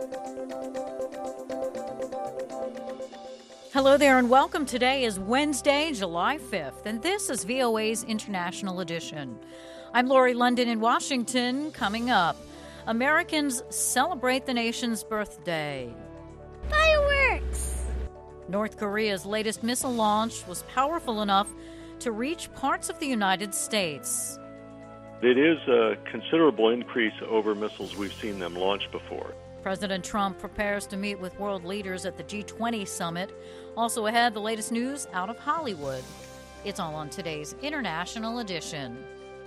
Hello there and welcome. Today is Wednesday, July 5th, and this is VOA's International Edition. I'm Lori London in Washington. Coming up, Americans celebrate the nation's birthday. Fireworks! North Korea's latest missile launch was powerful enough to reach parts of the United States. It is a considerable increase over missiles we've seen them launch before. President Trump prepares to meet with world leaders at the G20 summit. Also ahead, the latest news out of Hollywood. It's all on today's International Edition.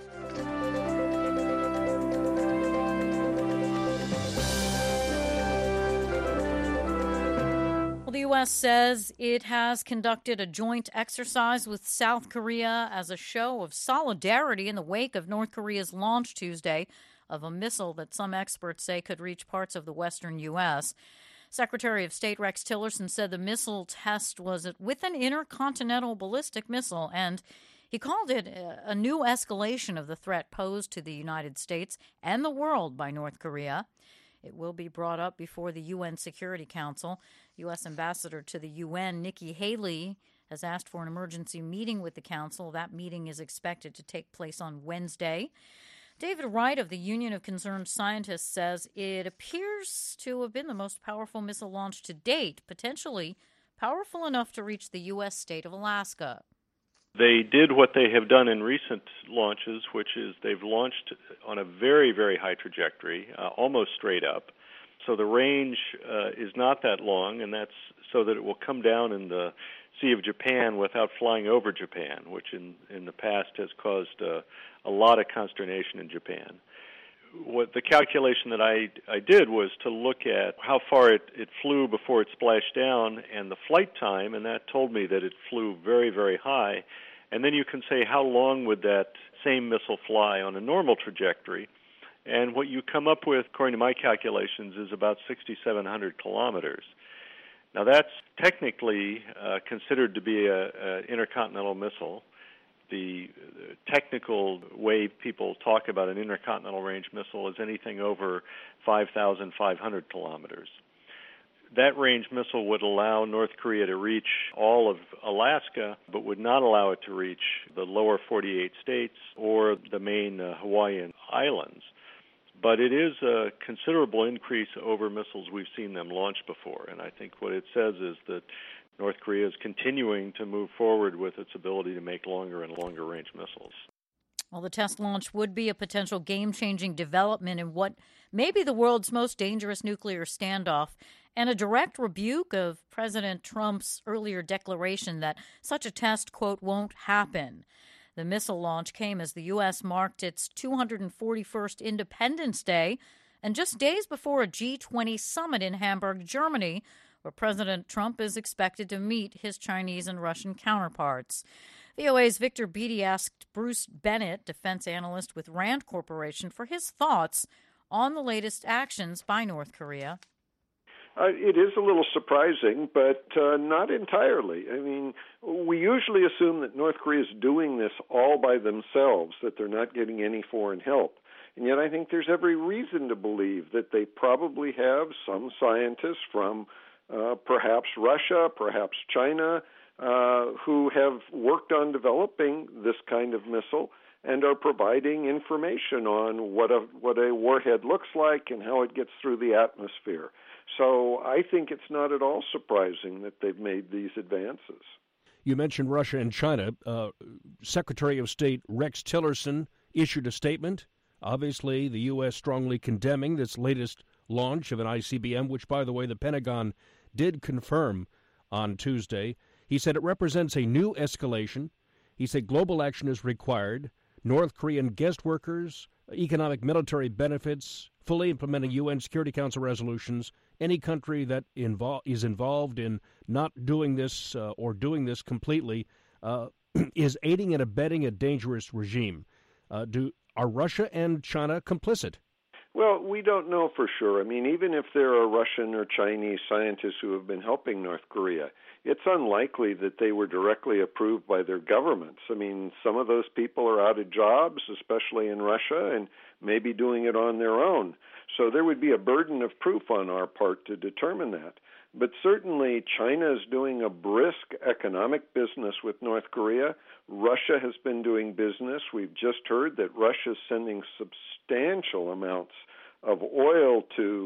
Well, the U.S. says it has conducted a joint exercise with South Korea as a show of solidarity in the wake of North Korea's launch Tuesday of a missile that some experts say could reach parts of the western U.S. Secretary of State Rex Tillerson said the missile test was with an intercontinental ballistic missile, and he called it a new escalation of the threat posed to the United States and the world by North Korea. It will be brought up before the UN Security Council. U.S. Ambassador to the UN, Nikki Haley, has asked for an emergency meeting with the Council. That meeting is expected to take place on Wednesday. David Wright of the Union of Concerned Scientists says it appears to have been the most powerful missile launch to date, potentially powerful enough to reach the U.S. state of Alaska. They did what they have done in recent launches, which is they've launched on a very, very high trajectory, almost straight up. So the range is not that long, and that's so that it will come down in the Sea of Japan without flying over Japan, which in the past has caused a lot of consternation in Japan. What the calculation that I did was to look at how far it flew before it splashed down and the flight time, and that told me that it flew very, very high. And then you can say how long would that same missile fly on a normal trajectory. And what you come up with, according to my calculations, is about 6,700 kilometers. Now, that's technically considered to be an intercontinental missile. The technical way people talk about an intercontinental range missile is anything over 5,500 kilometers. That range missile would allow North Korea to reach all of Alaska, but would not allow it to reach the lower 48 states or the main Hawaiian Islands. But it is a considerable increase over missiles we've seen them launch before. And I think what it says is that North Korea is continuing to move forward with its ability to make longer and longer range missiles. Well, the test launch would be a potential game-changing development in what may be the world's most dangerous nuclear standoff, and a direct rebuke of President Trump's earlier declaration that such a test, quote, won't happen. The missile launch came as the U.S. marked its 241st Independence Day, and just days before a G20 summit in Hamburg, Germany, where President Trump is expected to meet his Chinese and Russian counterparts. VOA's Victor Beattie asked Bruce Bennett, defense analyst with Rand Corporation, for his thoughts on the latest actions by North Korea. It is a little surprising, but not entirely. I mean, we usually assume that North Korea is doing this all by themselves, that they're not getting any foreign help. And yet I think there's every reason to believe that they probably have some scientists from perhaps Russia, perhaps China, who have worked on developing this kind of missile and are providing information on what a warhead looks like and how it gets through the atmosphere. So I think it's not at all surprising that they've made these advances. You mentioned Russia and China. Secretary of State Rex Tillerson issued a statement. Obviously, the U.S. strongly condemning this latest launch of an ICBM, which, by the way, the Pentagon did confirm on Tuesday. He said it represents a new escalation. He said global action is required. North Korean guest workers, economic military benefits, fully implementing UN Security Council resolutions. Any country that is involved in not doing this or doing this completely is aiding and abetting a dangerous regime. Are Russia and China complicit? Well, we don't know for sure. I mean, even if there are Russian or Chinese scientists who have been helping North Korea, it's unlikely that they were directly approved by their governments. I mean, some of those people are out of jobs, especially in Russia, and may be doing it on their own. So there would be a burden of proof on our part to determine that. But certainly China is doing a brisk economic business with North Korea. Russia has been doing business. We've just heard that Russia is sending substantial amounts of oil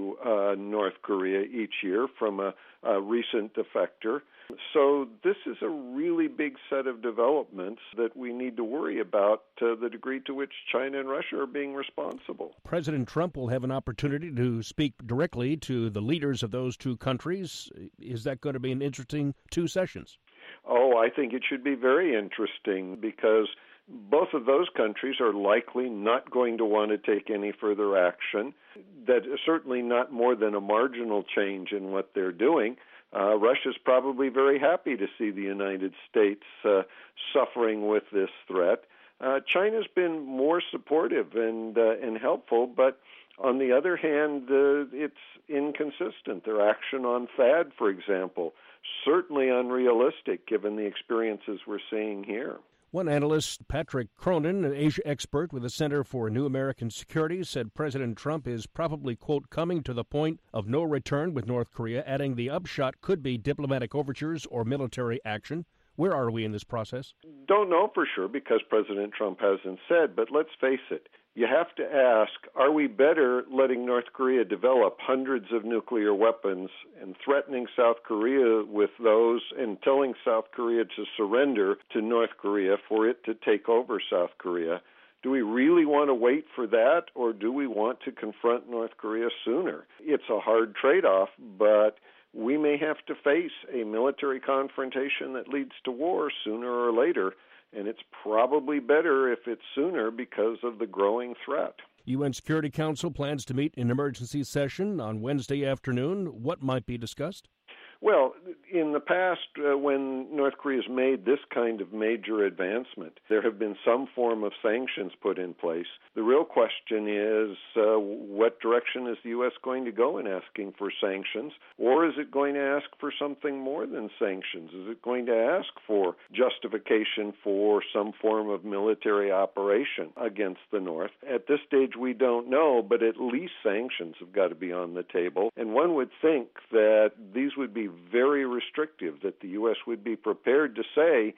to North Korea each year from a recent defector. So this is a really big set of developments that we need to worry about the degree to which China and Russia are being responsible. President Trump will have an opportunity to speak directly to the leaders of those two countries. Is that going to be an interesting two sessions? Oh, I think it should be very interesting because both of those countries are likely not going to want to take any further action. That is certainly not more than a marginal change in what they're doing. Russia's probably very happy to see the United States suffering with this threat. China's been more supportive and helpful, but on the other hand, it's inconsistent. Their action on THAAD, for example, certainly unrealistic given the experiences we're seeing here. One analyst, Patrick Cronin, an Asia expert with the Center for New American Security, said President Trump is probably, quote, coming to the point of no return with North Korea, adding the upshot could be diplomatic overtures or military action. Where are we in this process? Don't know for sure because President Trump hasn't said, but let's face it. You have to ask, are we better letting North Korea develop hundreds of nuclear weapons and threatening South Korea with those and telling South Korea to surrender to North Korea for it to take over South Korea? Do we really want to wait for that, or do we want to confront North Korea sooner? It's a hard trade-off, but we may have to face a military confrontation that leads to war sooner or later. And it's probably better if it's sooner because of the growing threat. UN Security Council plans to meet in emergency session on Wednesday afternoon. What might be discussed? Well, in the past, when North Korea's made this kind of major advancement, there have been some form of sanctions put in place. The real question is, what direction is the U.S. going to go in asking for sanctions? Or is it going to ask for something more than sanctions? Is it going to ask for justification for some form of military operation against the North? At this stage, we don't know, but at least sanctions have got to be on the table. And one would think that these would be very restrictive, that the U.S. would be prepared to say,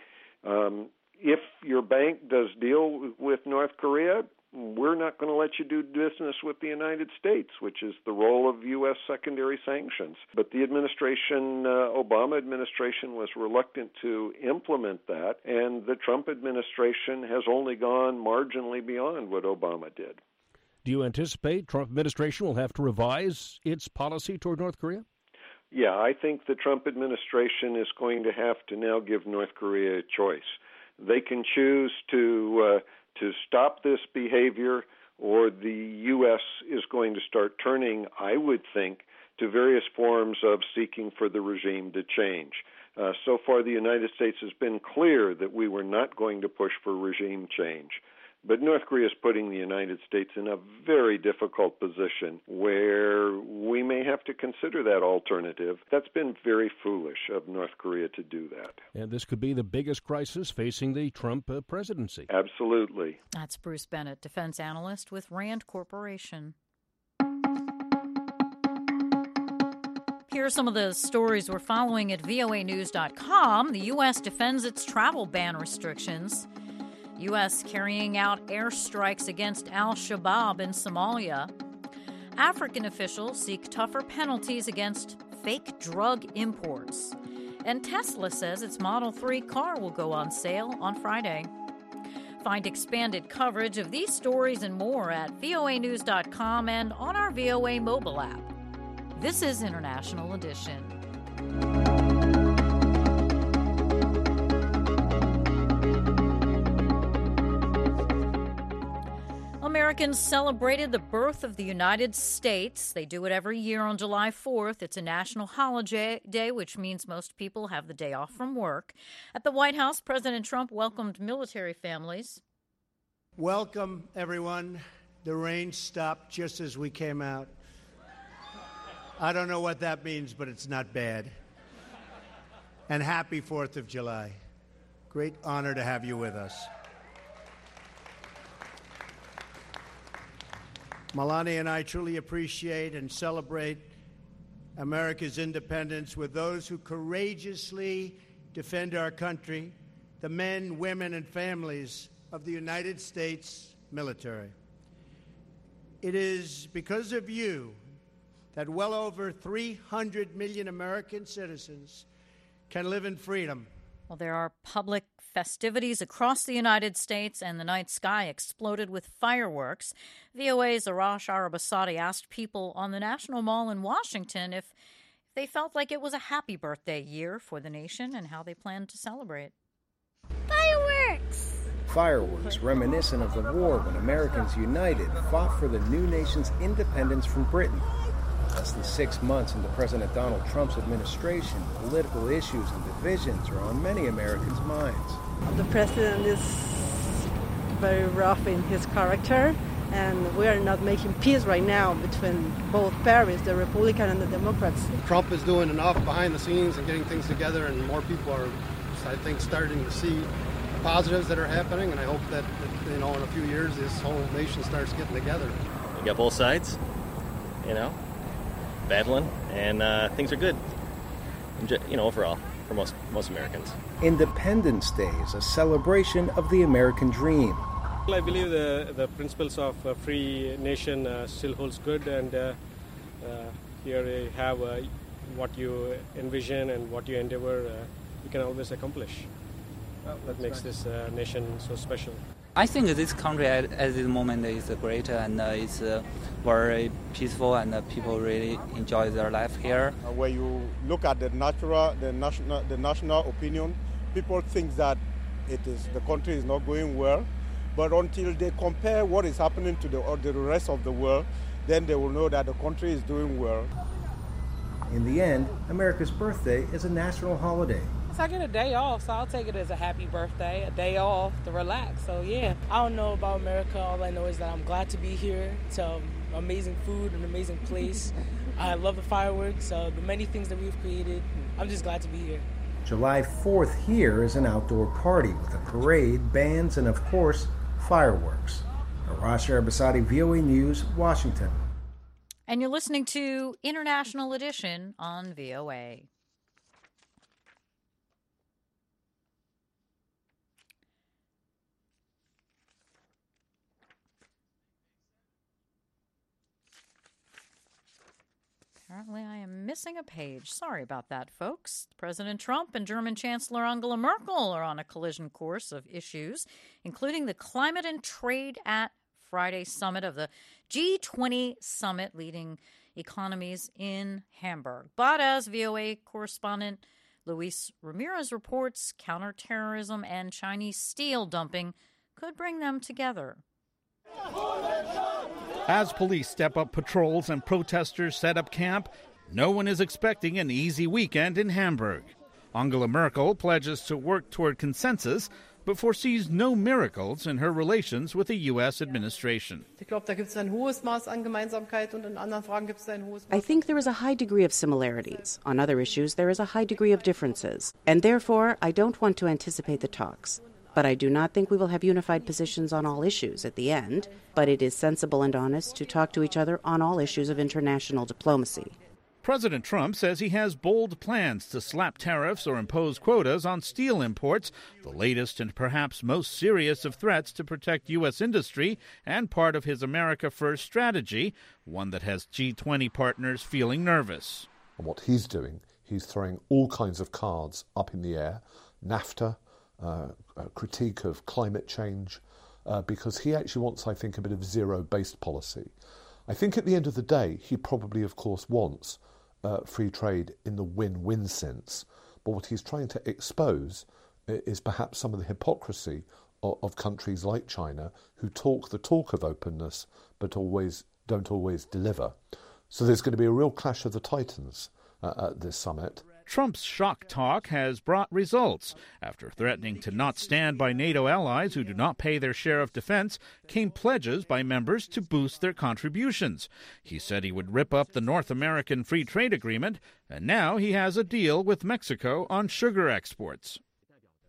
if your bank does deal with North Korea, we're not going to let you do business with the United States, which is the role of U.S. secondary sanctions. But the administration, Obama administration, was reluctant to implement that, and the Trump administration has only gone marginally beyond what Obama did. Do you anticipate Trump administration will have to revise its policy toward North Korea? Yeah, I think the Trump administration is going to have to now give North Korea a choice. They can choose to stop this behavior, or the U.S. is going to start turning, I would think, to various forms of seeking for the regime to change. So far, the United States has been clear that we were not going to push for regime change. But North Korea is putting the United States in a very difficult position where we may have to consider that alternative. That's been very foolish of North Korea to do that. And this could be the biggest crisis facing the Trump presidency. Absolutely. That's Bruce Bennett, defense analyst with RAND Corporation. Here are some of the stories we're following at voanews.com. The U.S. defends its travel ban restrictions. U.S. carrying out airstrikes against al-Shabaab in Somalia. African officials seek tougher penalties against fake drug imports. And Tesla says its Model 3 car will go on sale on Friday. Find expanded coverage of these stories and more at voanews.com and on our VOA mobile app. This is International Edition. Americans celebrated the birth of the United States. They do it every year on July 4th. It's a national holiday, which means most people have the day off from work. At the White House, President Trump welcomed military families. Welcome, everyone. The rain stopped just as we came out. I don't know what that means, but it's not bad. And happy 4th of July. Great honor to have you with us. Melania and I truly appreciate and celebrate America's independence with those who courageously defend our country, the men, women, and families of the United States military. It is because of you that well over 300 million American citizens can live in freedom. Well, there are public festivities across the United States, and the night sky exploded with fireworks. VOA's Arash Arabasadi asked people on the National Mall in Washington if they felt like it was a happy birthday year for the nation and how they planned to celebrate. Fireworks! Fireworks reminiscent of the war when Americans united fought for the new nation's independence from Britain. Less than 6 months into President Donald Trump's administration, political issues and divisions are on many Americans' minds. The president is very rough in his character, and we are not making peace right now between both parties, the Republican and the Democrats. Trump is doing enough behind the scenes and getting things together, and more people are, I think, starting to see positives that are happening, and I hope that in a few years this whole nation starts getting together. You got both sides, battling, and things are good, overall, for most Americans. Independence Day is a celebration of the American dream. I believe the principles of a free nation still holds good, and here you have what you envision and what you endeavor, you can always accomplish. That makes this nation so special. I think this country at this moment is great, and it's very peaceful, and people really enjoy their life here. When you look at the national opinion, people think that the country is not going well, but until they compare what is happening to the rest of the world, then they will know that the country is doing well. In the end, America's birthday is a national holiday. I get a day off, so I'll take it as a happy birthday, a day off to relax. So yeah, I don't know about America. All I know is that I'm glad to be here. It's amazing food, an amazing place. I love the fireworks, the many things that we've created. I'm just glad to be here. July 4th here is an outdoor party with a parade, bands, and of course, fireworks. Arash Arabasadi, VOA News, Washington. And you're listening to International Edition on VOA. Apparently, I am missing a page. Sorry about that, folks. President Trump and German Chancellor Angela Merkel are on a collision course of issues, including the climate and trade at Friday summit of the G20 summit, leading economies in Hamburg. But as VOA correspondent Luis Ramirez reports, counterterrorism and Chinese steel dumping could bring them together. As police step up patrols and protesters set up camp, no one is expecting an easy weekend in Hamburg. Angela Merkel pledges to work toward consensus, but foresees no miracles in her relations with the U.S. administration. I think there is a high degree of similarities. On other issues, there is a high degree of differences. And therefore, I don't want to anticipate the talks. But I do not think we will have unified positions on all issues at the end, but it is sensible and honest to talk to each other on all issues of international diplomacy. President Trump says he has bold plans to slap tariffs or impose quotas on steel imports, the latest and perhaps most serious of threats to protect U.S. industry and part of his America First strategy, one that has G20 partners feeling nervous. And what he's doing, he's throwing all kinds of cards up in the air, NAFTA, critique of climate change, because he actually wants, I think, a bit of zero-based policy. I think at the end of the day, he probably, of course, wants free trade in the win-win sense, but what he's trying to expose is perhaps some of the hypocrisy of countries like China who talk the talk of openness but don't always deliver. So there's going to be a real clash of the titans at this summit. Trump's shock talk has brought results. After threatening to not stand by NATO allies who do not pay their share of defense, came pledges by members to boost their contributions. He said he would rip up the North American Free Trade Agreement, and now he has a deal with Mexico on sugar exports.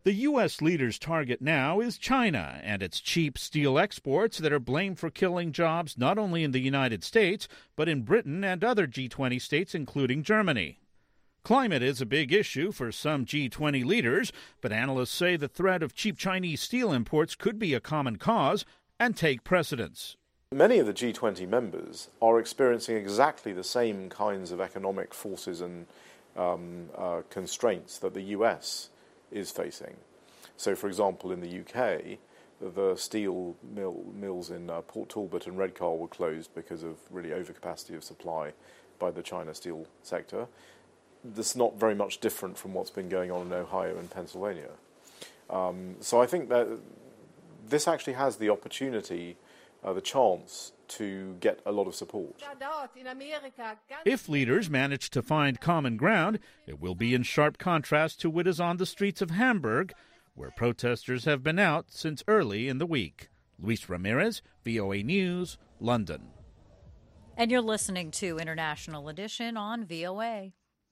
The U.S. leader's target now is China and its cheap steel exports that are blamed for killing jobs not only in the United States, but in Britain and other G20 states, including Germany. Climate is a big issue for some G20 leaders, but analysts say the threat of cheap Chinese steel imports could be a common cause and take precedence. Many of the G20 members are experiencing exactly the same kinds of economic forces and constraints that the US is facing. So, for example, in the UK, the steel mills in Port Talbot and Redcar were closed because of really overcapacity of supply by the China steel sector. This is not very much different from what's been going on in Ohio and Pennsylvania. So I think that this actually has the opportunity, the chance to get a lot of support. If leaders manage to find common ground, it will be in sharp contrast to what is on the streets of Hamburg, where protesters have been out since early in the week. Luis Ramirez, VOA News, London. And you're listening to International Edition on VOA.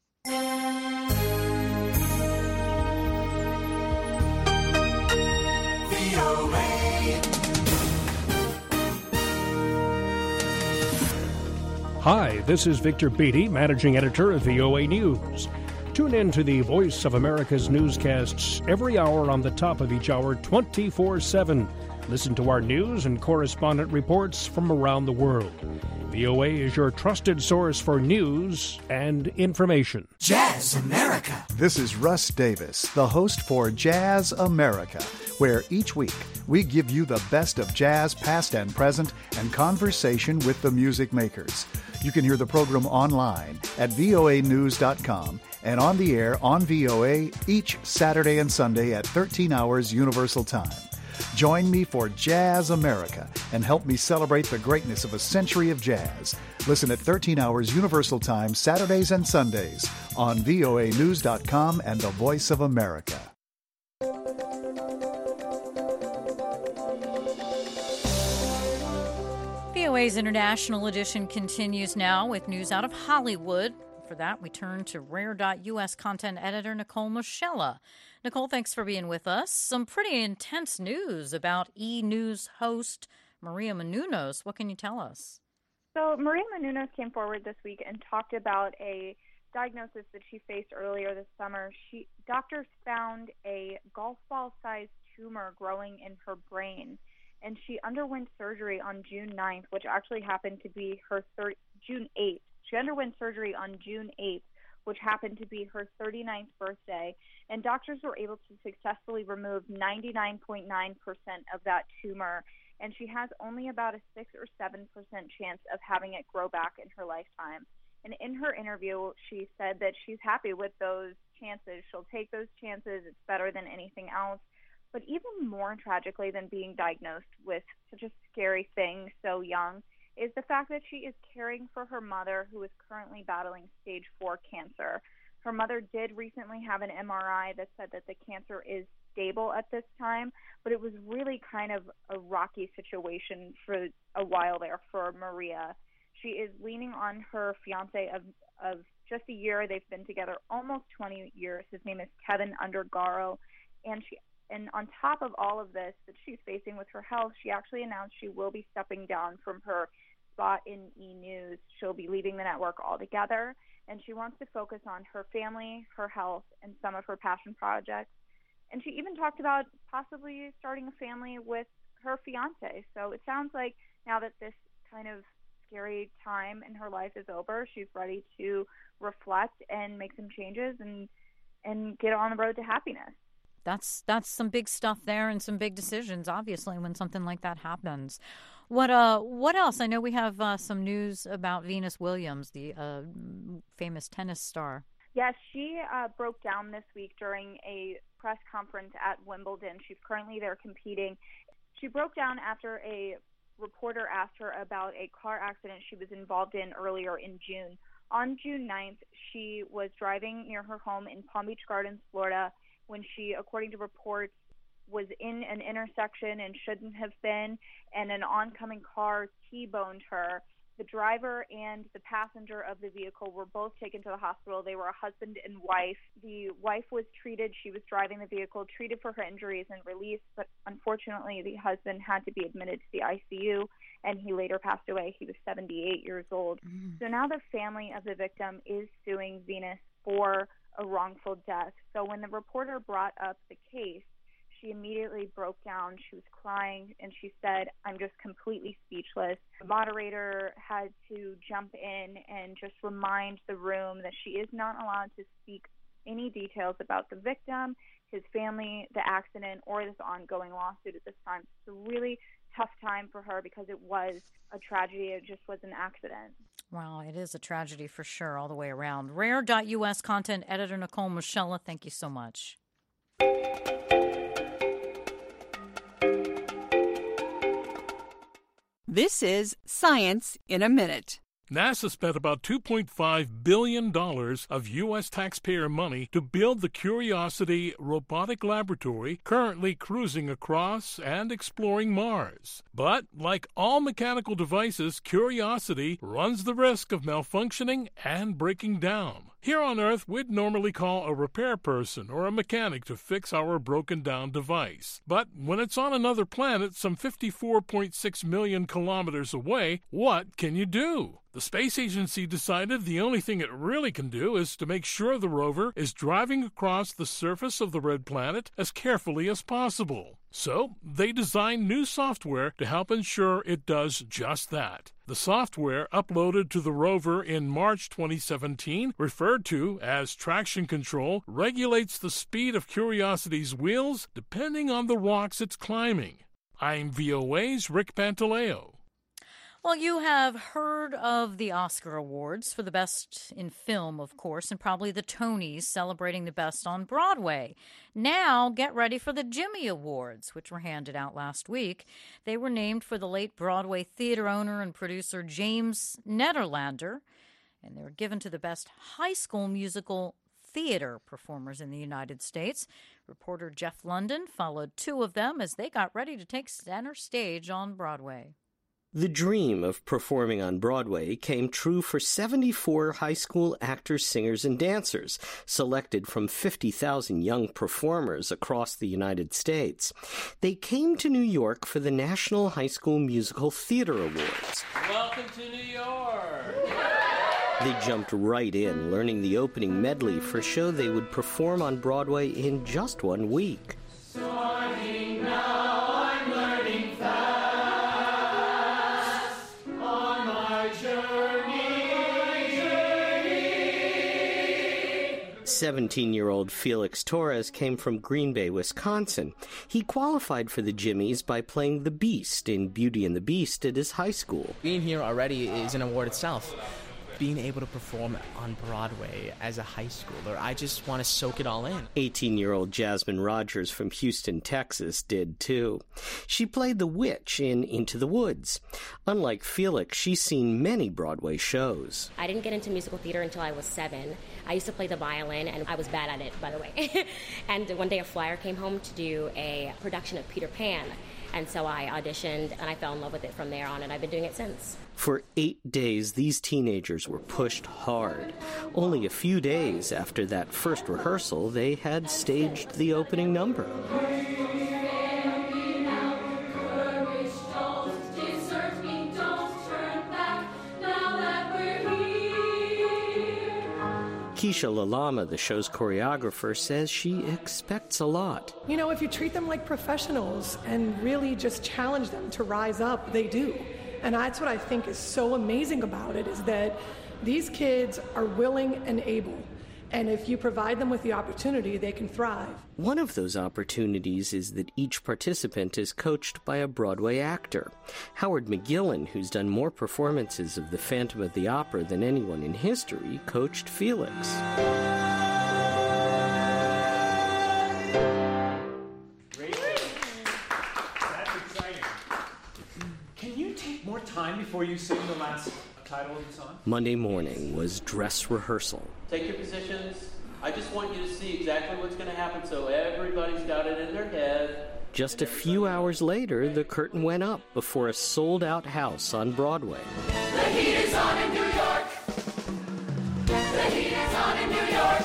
Hi, this is Victor Beattie, Managing Editor of VOA News. Tune in to the Voice of America's newscasts every hour on the top of each hour, 24/7. Listen to our news and correspondent reports from around the world. VOA is your trusted source for news and information. Jazz America. This is Russ Davis, the host for Jazz America, where each week we give you the best of jazz past and present and conversation with the music makers. You can hear the program online at voanews.com and on the air on VOA each Saturday and Sunday at 13 hours Universal Time. Join me for Jazz America and help me celebrate the greatness of a century of jazz. Listen at 13 hours Universal Time Saturdays and Sundays on voanews.com and the Voice of America. VOA's International Edition continues now with news out of Hollywood. For that, we turn to Rare.us content editor Nicole Moschella. Nicole, thanks for being with us. Some pretty intense news about E! News host Maria Menounos. What can you tell us? So Maria Menounos came forward this week and talked about a diagnosis that she faced earlier this summer. Doctors found a golf ball-sized tumor growing in her brain, and she underwent surgery on June 9th, which actually happened to be her June 8th. She underwent surgery on June 8th, which happened to be her 39th birthday, and doctors were able to successfully remove 99.9% of that tumor, and she has only about a 6 or 7% chance of having it grow back in her lifetime. And in her interview, she said that she's happy with those chances. She'll take those chances. It's better than anything else. But even more tragically than being diagnosed with such a scary thing so young is the fact that she is caring for her mother, who is currently battling stage 4 cancer. Her mother did recently have an MRI that said that the cancer is stable at this time, but it was really kind of a rocky situation for a while there for Maria. She is leaning on her fiance of just a year. They've been together almost 20 years. His name is Kevin Undergaro, and on top of all of this that she's facing with her health, she actually announced she will be stepping down from her spot in E! News. She'll be leaving the network altogether, and she wants to focus on her family, her health, and some of her passion projects. And she even talked about possibly starting a family with her fiance. So it sounds like now that this kind of scary time in her life is over, she's ready to reflect and make some changes and get on the road to happiness. That's some big stuff there and some big decisions, obviously, when something like that happens. What else? I know we have some news about Venus Williams, the famous tennis star. Yes, she broke down this week during a press conference at Wimbledon. She's currently there competing. She broke down after a reporter asked her about a car accident she was involved in earlier in June. On June 9th, she was driving near her home in Palm Beach Gardens, Florida, when she, according to reports, was in an intersection and shouldn't have been, and an oncoming car T-boned her. The driver and the passenger of the vehicle were both taken to the hospital. They were a husband and wife. The wife was treated. She was driving the vehicle, treated for her injuries and released, but unfortunately the husband had to be admitted to the ICU, and he later passed away. He was 78 years old. So now the family of the victim is suing Venus for a wrongful death. So when the reporter brought up the case, she immediately broke down. She was crying, and she said, "I'm just completely speechless." The moderator had to jump in and just remind the room that she is not allowed to speak any details about the victim, his family, the accident, or this ongoing lawsuit at this time. It's a really tough time for her because it was a tragedy. It just was an accident. Wow, it is a tragedy for sure all the way around. Rare.us content editor Nicole Moschella, thank you so much. This is Science in a Minute. NASA spent about $2.5 billion of U.S. taxpayer money to build the Curiosity robotic laboratory currently cruising across and exploring Mars. But, like all mechanical devices, Curiosity runs the risk of malfunctioning and breaking down. Here on Earth, we'd normally call a repair person or a mechanic to fix our broken-down device. But when it's on another planet some 54.6 million kilometers away, what can you do? The space agency decided the only thing it really can do is to make sure the rover is driving across the surface of the red planet as carefully as possible. So, they designed new software to help ensure it does just that. The software, uploaded to the rover in March 2017, referred to as traction control, regulates the speed of Curiosity's wheels depending on the rocks it's climbing. I'm VOA's Rick Pantaleo. Well, you have heard of the Oscar Awards for the best in film, of course, and probably the Tonys celebrating the best on Broadway. Now, get ready for the Jimmy Awards, which were handed out last week. They were named for the late Broadway theater owner and producer James Nederlander, and they were given to the best high school musical theater performers in the United States. Reporter Jeff London followed two of them as they got ready to take center stage on Broadway. The dream of performing on Broadway came true for 74 high school actors, singers, and dancers, selected from 50,000 young performers across the United States. They came to New York for the National High School Musical Theater Awards. Welcome to New York! They jumped right in, learning the opening medley for a show they would perform on Broadway in just 1 week. Starting now, I'm learning fast. 17-year-old Felix Torres came from Green Bay, Wisconsin. He qualified for the Jimmys by playing the Beast in Beauty and the Beast at his high school. Being here already is an award itself. Being able to perform on Broadway as a high schooler, I just want to soak it all in. 18-year-old Jasmine Rogers from Houston, Texas did too. She played the witch in Into the Woods. Unlike Felix, she's seen many Broadway shows. I didn't get into musical theater until I was 7. I used to play the violin, and I was bad at it, by the way. And one day a flyer came home to do a production of Peter Pan. And so I auditioned, and I fell in love with it from there on, and I've been doing it since. For 8 days, these teenagers were pushed hard. Only a few days after that first rehearsal, they had staged the opening number. Keisha Lalama, the show's choreographer, says she expects a lot. You know, if you treat them like professionals and really just challenge them to rise up, they do. And that's what I think is so amazing about it, is that these kids are willing and able. And if you provide them with the opportunity, they can thrive. One of those opportunities is that each participant is coached by a Broadway actor. Howard McGillen, who's done more performances of The Phantom of the Opera than anyone in history, coached Felix. That's exciting. Can you take more time before you sing the last title of the song? Monday morning was dress rehearsal. Take your positions. I just want you to see exactly what's going to happen so everybody's got it in their head. Just a few hours later, the curtain went up before a sold-out house on Broadway. The the heat is on in New York.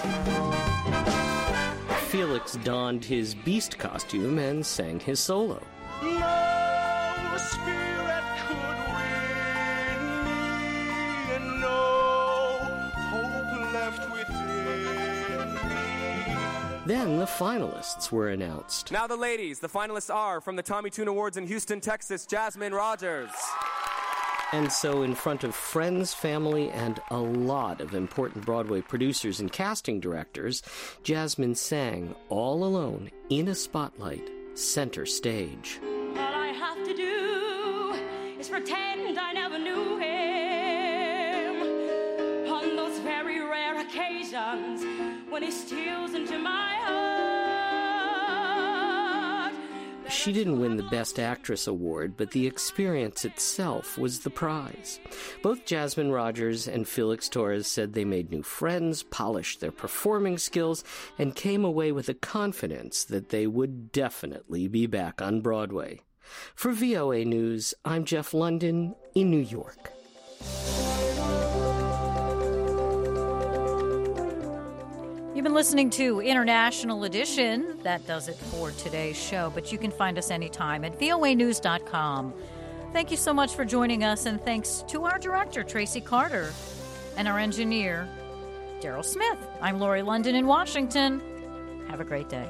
Felix donned his Beast costume and sang his solo. No spirit could win me, and no hope left within me. Then the finalists were announced. Now the ladies. The finalists are, from the Tommy Tune Awards in Houston, Texas, Jasmine Rogers. And so in front of friends, family, and a lot of important Broadway producers and casting directors, Jasmine sang all alone in a spotlight, center stage. All I have to do is pretend I never knew him on those very rare occasions when he steals into my heart. She didn't win the Best Actress award, but the experience itself was the prize. Both Jasmine Rogers and Felix Torres said they made new friends, polished their performing skills, and came away with a confidence that they would definitely be back on Broadway. For VOA News, I'm Jeff London in New York. You've been listening to International Edition. That does it for today's show, but you can find us anytime at voanews.com. Thank you so much for joining us, and thanks to our director, Tracy Carter, and our engineer, Daryl Smith. I'm Lori London in Washington. Have a great day.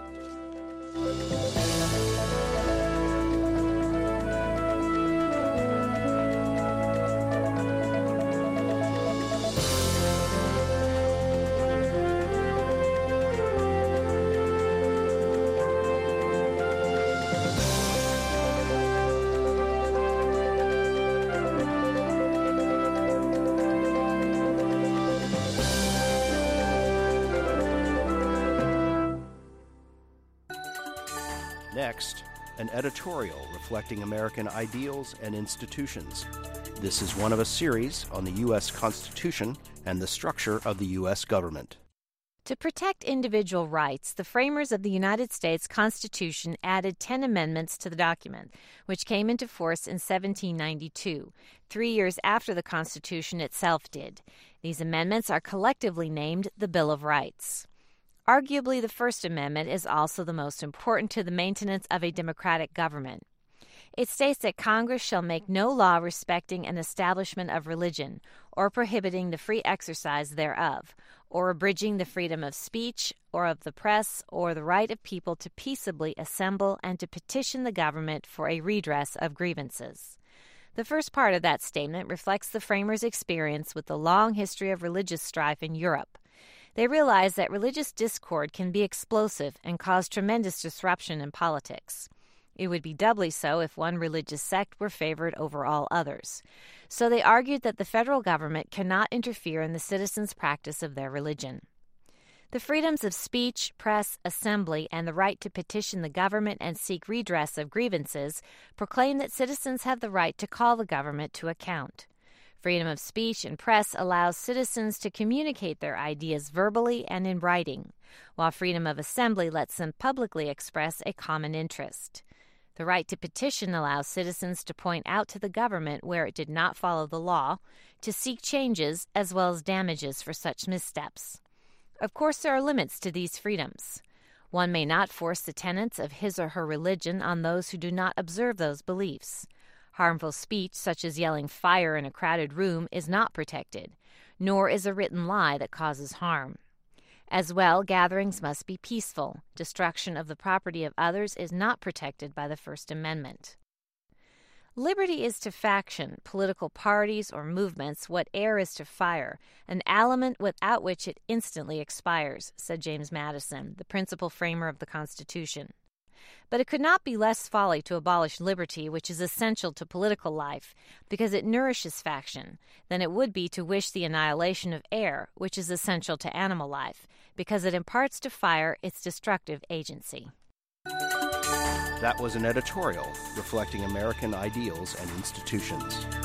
Next, an editorial reflecting American ideals and institutions. This is one of a series on the U.S. Constitution and the structure of the U.S. government. To protect individual rights, the framers of the United States Constitution added 10 amendments to the document, which came into force in 1792, 3 years after the Constitution itself did. These amendments are collectively named the Bill of Rights. Arguably, the First Amendment is also the most important to the maintenance of a democratic government. It states that Congress shall make no law respecting an establishment of religion, or prohibiting the free exercise thereof, or abridging the freedom of speech, or of the press, or the right of people to peaceably assemble and to petition the government for a redress of grievances. The first part of that statement reflects the framers' experience with the long history of religious strife in Europe. They realized that religious discord can be explosive and cause tremendous disruption in politics. It would be doubly so if one religious sect were favored over all others. So they argued that the federal government cannot interfere in the citizens' practice of their religion. The freedoms of speech, press, assembly, and the right to petition the government and seek redress of grievances proclaim that citizens have the right to call the government to account. Freedom of speech and press allows citizens to communicate their ideas verbally and in writing, while freedom of assembly lets them publicly express a common interest. The right to petition allows citizens to point out to the government where it did not follow the law, to seek changes as well as damages for such missteps. Of course, there are limits to these freedoms. One may not force the tenets of his or her religion on those who do not observe those beliefs. Harmful speech, such as yelling fire in a crowded room, is not protected, nor is a written lie that causes harm. As well, gatherings must be peaceful. Destruction of the property of others is not protected by the First Amendment. Liberty is to faction, political parties, or movements what air is to fire, an element without which it instantly expires, said James Madison, the principal framer of the Constitution. But it could not be less folly to abolish liberty, which is essential to political life, because it nourishes faction, than it would be to wish the annihilation of air, which is essential to animal life, because it imparts to fire its destructive agency. That was an editorial reflecting American ideals and institutions.